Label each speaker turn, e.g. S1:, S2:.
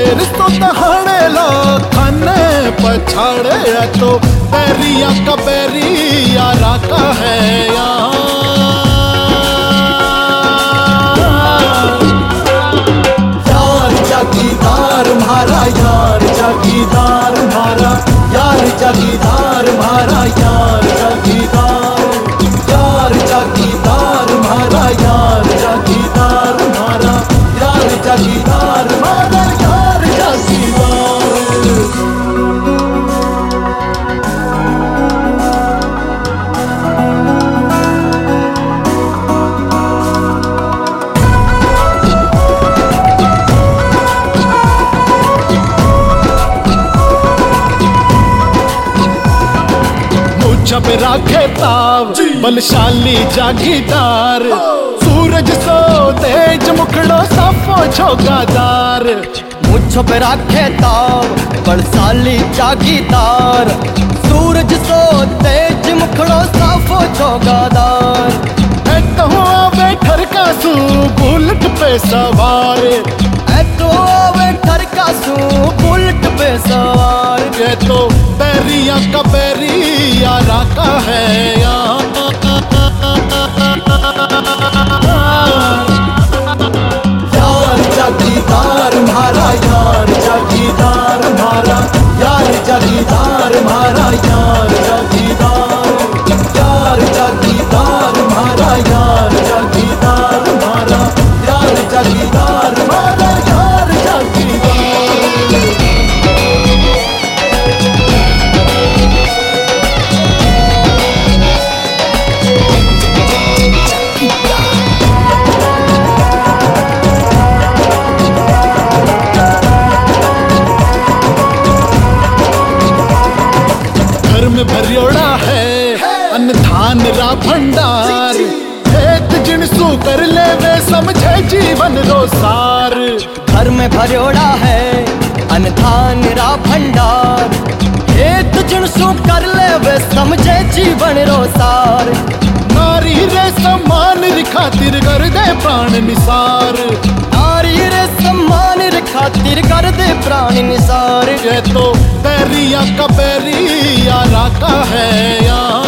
S1: शेर तो दहाड़े लो खाने पछाड़े, तो बैरिया का बैरिया राका है यार जागीदार म्हारा, यार जागीदार म्हारा, यार जागीदार म्हारा, यार जागीदार, यार जागीदार म्हारा, यार जागीदार म्हारा, यार जागीदार म्हारा, यार जागीदार। जब राखे ताव बलशाली जागीदार, सूरज सो तेज मुखड़ो साफो झोगादार।
S2: मुझ पे राखे ताव बलशाली जागीदार, सूरज सो तेज मुखड़ो साफो झोगादार।
S1: तो आवे ठरका सू बुलेट पे सवार,
S2: तो आवे ठरका सू बुलेट पे सवार।
S1: ये तो बैरिया का बैरिया राका है यार जागीदार म्हारा, यार जागीदार म्हारा, यार जागीदार म्हारा, यार जागीदार, यार जागीदार म्हारा, यार जागीदार म्हारा, यार जागीदार म्हारा, यार जागीदार। घर में भरियोड़ा है अन्न धान रा भंडार, एक जिनसू कर ले वे समझे जीवन रो सार।
S2: घर में भरियोड़ा है अन्न धान रा भंडार, एक जिनसू कर ले वे समझे जीवन रो सार।
S1: नारी रे सम्मान री खातिर कर दे प्राण निसार,
S2: नारी रे सम्मान रे खातिर कर दे प्राण निसार।
S1: ये तो बैरिया का बैरिया राका है यार।